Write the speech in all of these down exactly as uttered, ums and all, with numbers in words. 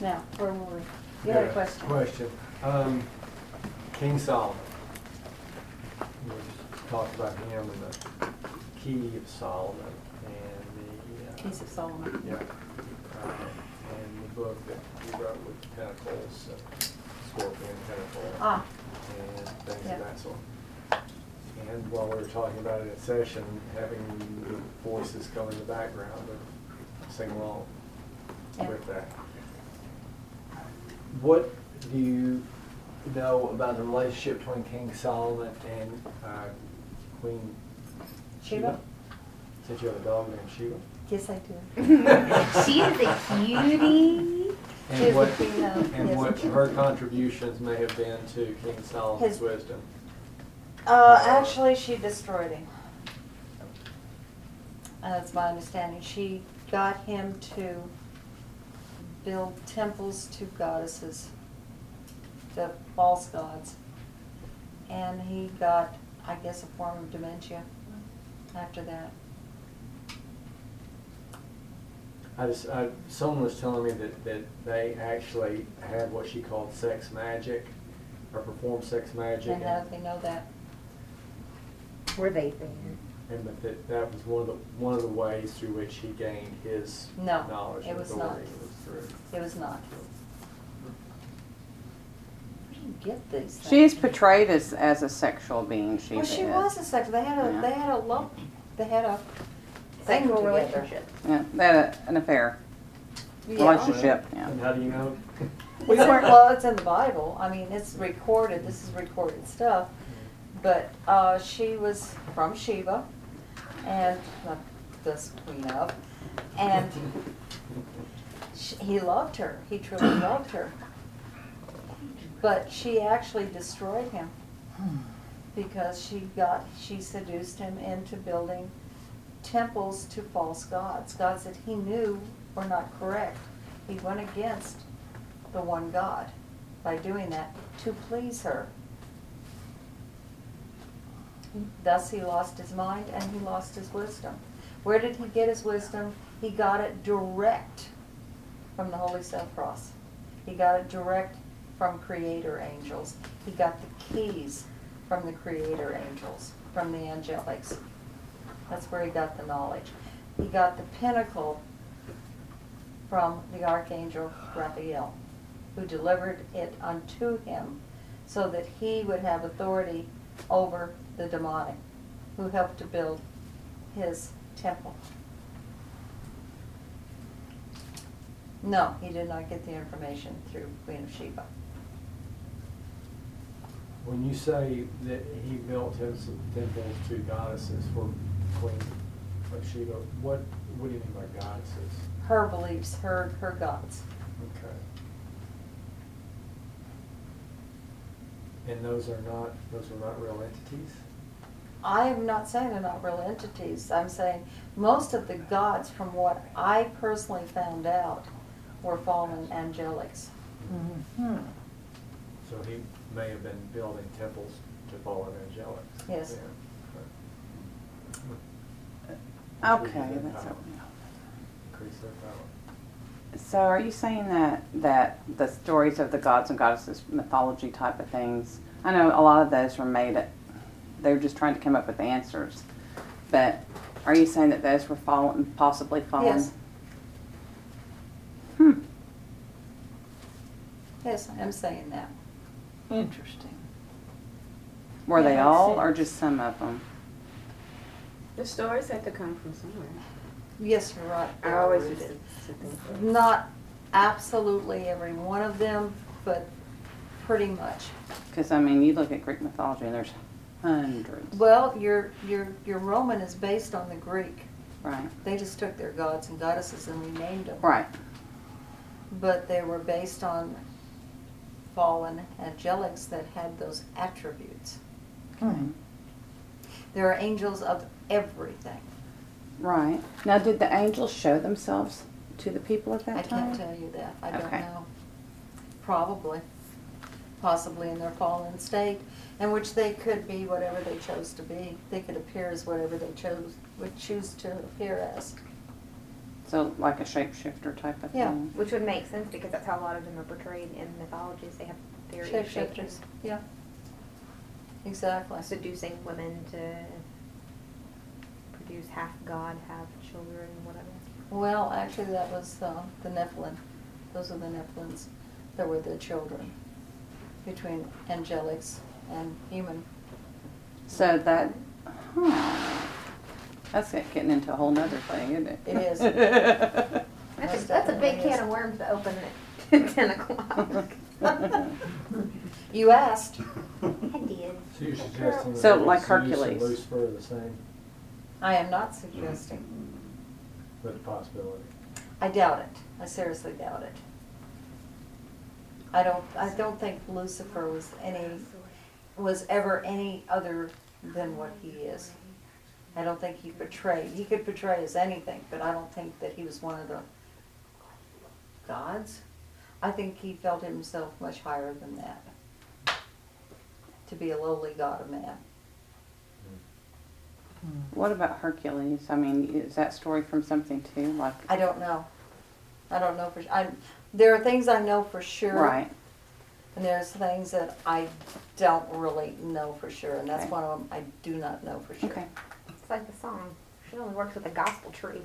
Now, where were we? You had a question. Question. Um, King Solomon. We just talked about him and the Key of Solomon and the uh, Keys of Solomon. yeah, uh, and the book that he wrote with the Pentacles, uh, Scorpion Pentacle, Ah. and things Yeah. of that sort. And while we were talking about it in session, having the voices come in the background and sing along Yeah. with that. What do you know about the relationship between King Solomon and uh, Queen Sheba? Since you have a dog named Sheba? Yes, I do. She is a cutie. She And is what, the queen of- and yes. what her contributions may have been to King Solomon's His- wisdom. Uh, actually, she destroyed him. Uh, That's my understanding. She got him to build temples to goddesses, the false gods. And he got, I guess, a form of dementia after that. I just, I, someone was telling me that, that they actually had what she called sex magic, or performed sex magic. And how did they know that? Were they there? And that, that that was one of the, one of the ways through which he gained his No, knowledge it and was authority not. was through. It was not. Where do you get these things? She's portrayed as, as a sexual being. She Well, she is. was a sex, they had a, Yeah. they had a love, they had a thing Sexual together. relationship. Yeah, they had a, an affair, Yeah. relationship. Yeah. And how do you know? It's in, well, it's in the Bible. I mean, it's recorded. This is recorded stuff. But uh, she was from Sheba, and uh, this queen of, and she, he loved her. He truly loved her. But she actually destroyed him because she got she seduced him into building temples to false gods, gods that he knew were not correct. He went against the one God by doing that to please her. Thus he lost his mind and he lost his wisdom. Where did he get his wisdom? He got it direct from the Holy Self Cross. He got it direct from Creator angels. He got the keys from the Creator angels, from the angelics. That's where he got the knowledge. He got the pinnacle from the Archangel Raphael, who delivered it unto him so that he would have authority over the demonic, who helped to build his temple. No, he did not get the information through Queen of Sheba. When you say that he built his temples to goddesses for Queen of Sheba, what, what do you mean by goddesses? Her beliefs, her, her gods. Okay. And those are not, those are not real entities? I am not saying they're not real entities. I'm saying most of the gods, from what I personally found out, were fallen angelics. Mm-hmm. So he may have been building temples to fallen angelics. Yes. Yeah. Okay, Increase their that's power. okay. Increase their power. So are you saying that, that the stories of the gods and goddesses, mythology type of things, I know a lot of those were made, at, they were just trying to come up with answers, but are you saying that those were fallen, possibly fallen? Yes. Hmm. Yes, I am saying that. Interesting. Were Yeah, they makes all, or sense. just some of them? The stories had to come from somewhere. Yes, you're right. I always Rooted. used to, to think that. Not absolutely every one of them, but pretty much. Because, I mean, you look at Greek mythology and there's hundreds. Well, your, your, your Roman is based on the Greek. Right. They just took their gods and goddesses and renamed them. Right. But they were based on fallen angelics that had those attributes. Okay. There are angels of everything. Right. Now, did the angels show themselves to the people at that I time? can't tell you that. I don't Okay. know. Probably. Possibly in their fallen state, in which they could be whatever they chose to be. They could appear as whatever they chose, would choose to appear as. So like a shapeshifter type of Yeah. thing. Which would make sense because that's how a lot of them are portrayed in mythologies. They have very Shapeshifters, yeah. Exactly. seducing women to produce half god, half children, whatever. Well, actually, that was uh, the Nephilim. Those are the Nephilims. That were the children between angelics and human. So that, huh. That's getting into a whole nother thing, isn't it? It is. That's Most a, that's a big definitely can is. of worms to open at ten o'clock. You asked. I did. So you're suggesting So, that like Zeus Hercules. and Lucifer are the same, I am not suggesting. but a possibility. I doubt it. I seriously doubt it. I don't. I don't think Lucifer was any was ever any other than what he is. I don't think he portrayed. He could portray as anything, but I don't think that he was one of the gods. I think he felt himself much higher than that. To be a lowly god of man. What about Hercules? I mean, is that story from something too? Like, I don't know. I don't know for sure. I, there are things I know for sure. right? And there's things that I don't really know for sure, and that's Okay. one of them I do not know for sure. Okay. It's like the song. She only works with a gospel tree.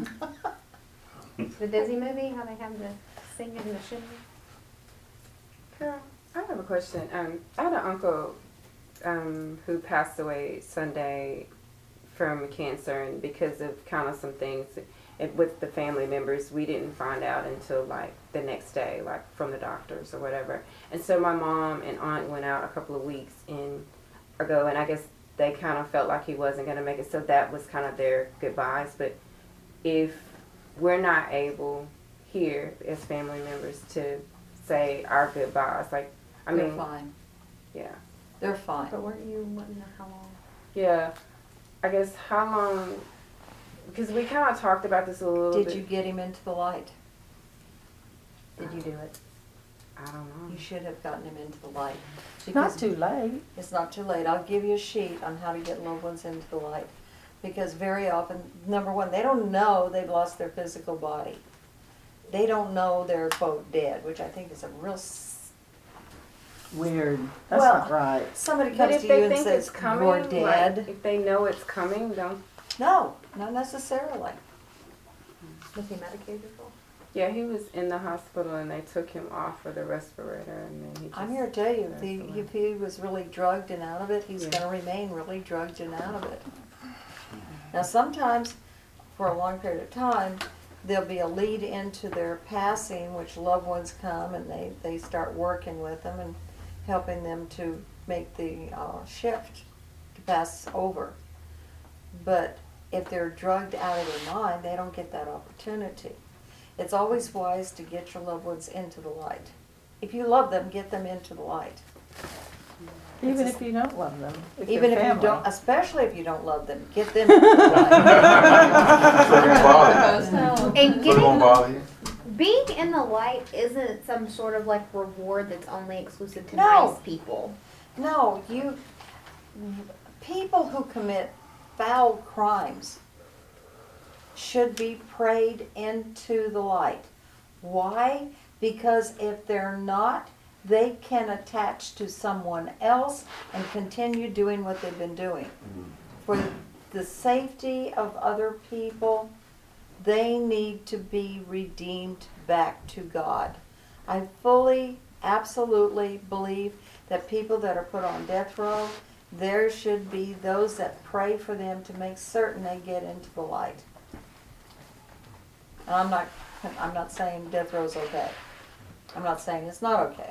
The Disney movie, how they have the singing and the shimmy. Carol, I have a question. Um, I had an uncle um, who passed away Sunday from cancer, and because of kind of some things it, with the family members, we didn't find out until like the next day, like from the doctors or whatever. And so my mom and aunt went out a couple of weeks in ago, and I guess they kind of felt like he wasn't going to make it, so that was kind of their goodbyes. But if we're not able here as family members to say our goodbyes, like, I They're mean, fine. yeah. They're fine. But weren't you wanting to know how long? Yeah, I guess how long, because we kind of talked about this a little Did bit. you get him into the light? Did you do it? I don't know. You should have gotten him into the light. It's not Because too late. It's not too late. I'll give you a sheet on how to get loved ones into the light. Because very often, number one, they don't know they've lost their physical body. They don't know they're, quote, dead, which I think is a real... s- Weird. That's Well, not right. Somebody But comes if to they you and think says, it's coming, you're dead. like, if they know it's coming, don't. No, not necessarily. Was he medicated for? Yeah, he was in the hospital and they took him off for the respirator, and then he just. I'm here to tell you, if passed he, away. if he was really drugged and out of it, he's Yeah. gonna remain really drugged and out of it. Now, sometimes, for a long period of time, there'll be a lead into their passing, which loved ones come and they, they start working with them and helping them to make the uh, shift to pass over. But if they're drugged out of their mind, they don't get that opportunity. It's always wise to get your loved ones into the light. If you love them, get them into the light. Even It's if you don't love them. If Even they're if you family. don't, especially if you don't love them, get them into the light. And So it won't getting, bother you? being in the light isn't some sort of like reward that's only exclusive to No. nice people. No, you, people who commit foul crimes should be prayed into the light. Why? Because if they're not, they can attach to someone else and continue doing what they've been doing. For the safety of other people, they need to be redeemed back to God. I fully, absolutely believe that people that are put on death row, there should be those that pray for them to make certain they get into the light. And I'm not, I'm not saying death row's okay. I'm not saying it's not okay.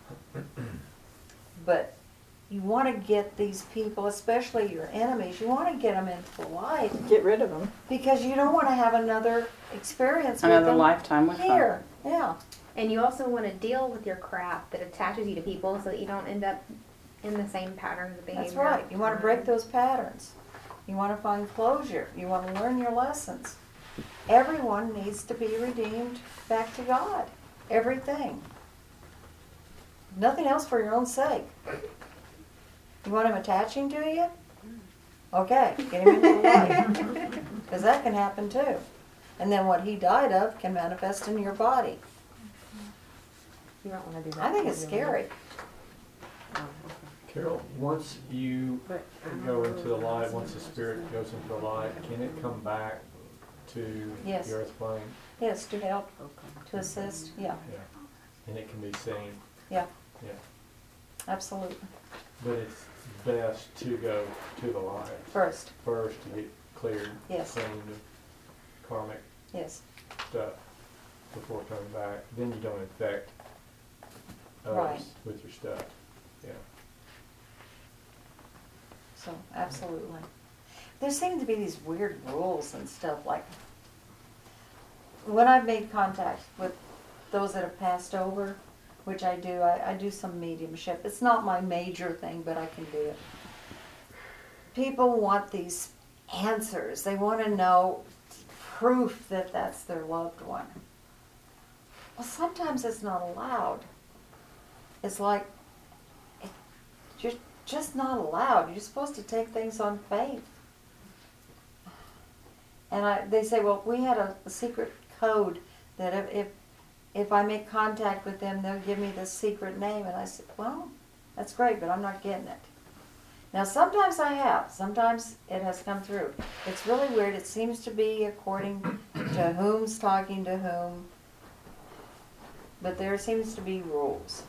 But you want to get these people, especially your enemies, you want to get them into the light Get rid of them. because you don't want to have another experience with Another them lifetime with them. here. Yeah. And you also want to deal with your crap that attaches you to people so that you don't end up in the same patterns of behavior. That's right. You want to break those patterns. You want to find closure. You want to learn your lessons. Everyone needs to be redeemed back to God. Everything. Nothing else for your own sake. You want him attaching to you? Okay, get him into the light. Because that can happen too. And then what he died of can manifest in your body. You don't wanna do that. I think it's scary. Oh, okay. Carol, once you But I don't go know into the if light, that's once the spirit interesting. goes into the light, can it come back to Yes. the earth plane? Yes, to help, Okay. to assist, yeah, Yeah. And it can be seen, yeah, yeah. absolutely. But it's best to go to the light First, first to get cleared, Yes. cleaned of karmic yes, stuff before coming back. Then you don't infect Right. others with your stuff. Yeah. so, absolutely. There seem to be these weird rules and stuff, like, when I've made contact with those that have passed over, which I do, I, I do some mediumship. It's not my major thing, but I can do it. People want these answers. They want to know proof that that's their loved one. Well, sometimes it's not allowed. It's like, it, you're just not allowed. You're supposed to take things on faith. And I, they say, well, we had a, a secret code that if, if if I make contact with them, they'll give me this secret name. And I said, well, that's great, but I'm not getting it. Now, sometimes I have. Sometimes it has come through. It's really weird. It seems to be according to whom's talking to whom. But there seems to be rules.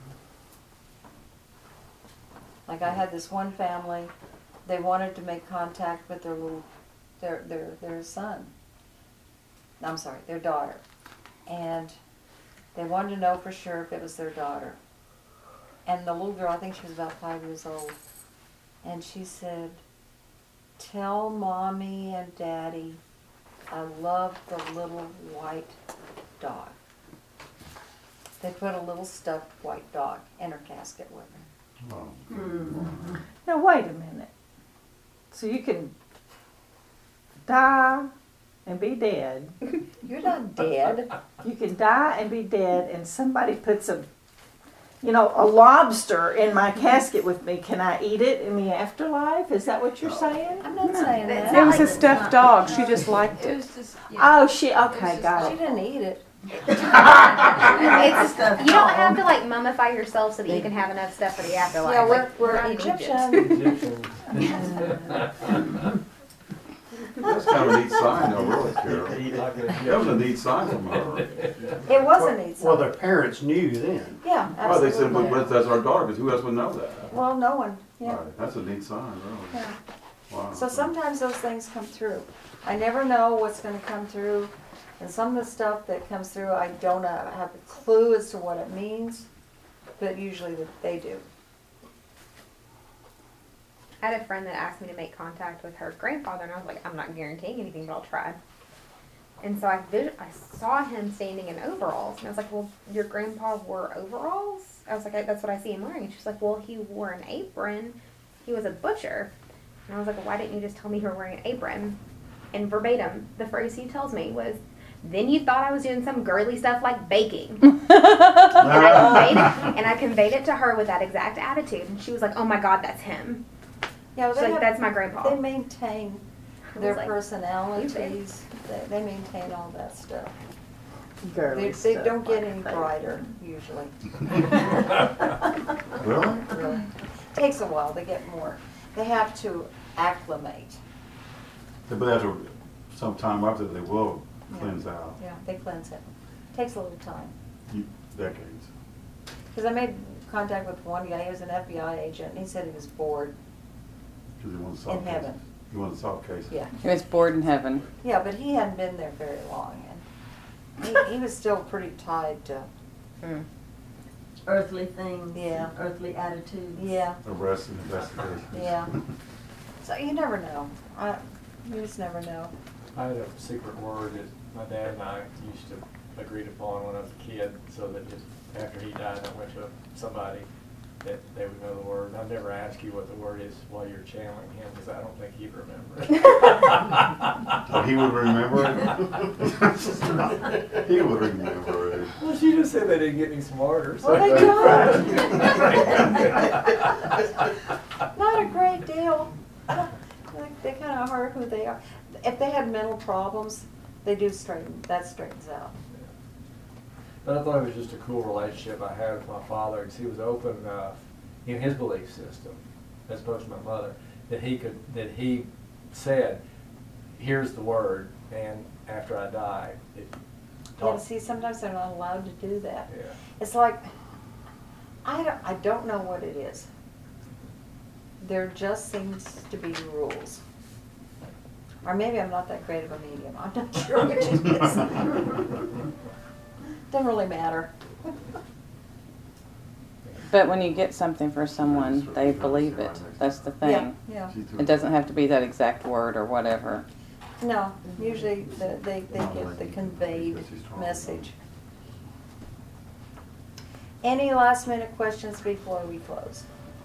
Like I had this one family, they wanted to make contact with their little, their, their, their son. I'm sorry, their daughter. And they wanted to know for sure if it was their daughter. And the little girl, I think she was about five years old. And she said, tell mommy and daddy I love the little white dog. They put a little stuffed white dog in her casket with her. Oh. Now, wait a minute. So you can die and be dead. You're not dead. You can die and be dead, and somebody puts a, you know, a lobster in my casket with me. Can I eat it in the afterlife? Is that what you're saying? I'm not saying It's that. It was a like- stuffed dog. She just liked It it. was just, yeah. Oh, she. Okay, got She it. didn't eat it. It's, you don't have to like mummify yourself so that you can have enough stuff for the afterlife. Yeah, we're, Like, we're not in Egypt. Egyptian. Egyptian. That's kind of a neat sign though, really, Carol. Eat like an That was a Egyptian. neat sign from her. It was a neat Well, sign. their parents knew then. Yeah, Well, they said, absolutely. but but that's our daughter, because who else would know that? Well, no one, yeah. Right, that's a neat sign, really. Yeah. Wow. So sometimes those things come through. I never know what's gonna come through, and some of the stuff that comes through, I don't uh, have a clue as to what it means, but usually that they do. I had a friend that asked me to make contact with her grandfather, and I was like, I'm not guaranteeing anything, but I'll try. And so I vis- I saw him standing in overalls, and I was like, well, your grandpa wore overalls? I was like, I, that's what I see him wearing. And she's like, well, he wore an apron. He was a butcher. And I was like, well, why didn't you just tell me you were wearing an apron? And verbatim, the phrase he tells me was, then you thought I was doing some girly stuff like baking. and, I conveyed it, and I conveyed it to her with that exact attitude. And she was like, oh my God, that's him. Yeah, well, She's they like, have, that's my grandpa. they maintain I their was like, personalities, they, they maintain all that stuff. Girly They, they stuff don't get like any that. brighter, usually. Really? Really. Takes a while, they get more. They have to acclimate. But after some time after, they will cleanse out, Yeah, they cleanse it. Takes a little time. You- decades. Because I made contact with one guy, he was an F B I agent, and he said he was bored Because he wanted to solve in cases. heaven. He wanted to solve cases. Yeah. He was bored in heaven. Yeah, but he hadn't been there very long, and he, he was still pretty tied to, Earthly things, Yeah. and earthly attitudes. yeah, Arrests and investigations. yeah. So you never know. I, you just never know. I had a secret word that my dad and I used to agreed upon when I was a kid, so that if, after he died, I went to somebody that they would know the word. I'd never ask you what the word is while you're channeling him, because I don't think he'd remember it. Oh, he would remember it? He would remember it. Well, she just said they didn't get any smarter. So. Well, they don't. Not a great deal. They, they kind of are who they are. If they had mental problems, They do straighten, that straightens out. But I thought it was just a cool relationship I had with my father, because he was open enough in his belief system, as opposed to my mother, that he could, that he said, here's the word, and after I die, it Yeah, talked. see, sometimes they're not allowed to do that. Yeah. It's like, I don't, I don't know what it is. There just seems to be rules. Or maybe I'm not that great of a medium, I'm not sure which it is. Doesn't really matter. But when you get something for someone, they believe it. That's the Yeah, thing. yeah. It doesn't have to be that exact word or whatever. No, usually the- they, they get the conveyed message. Any last minute questions before we close?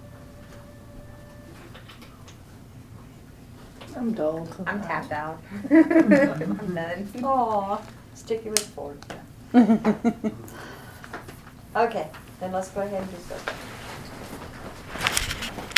I'm dull. I'm tapped out. I'm done. Aw, sticky with fork. Okay, then let's go ahead and do so.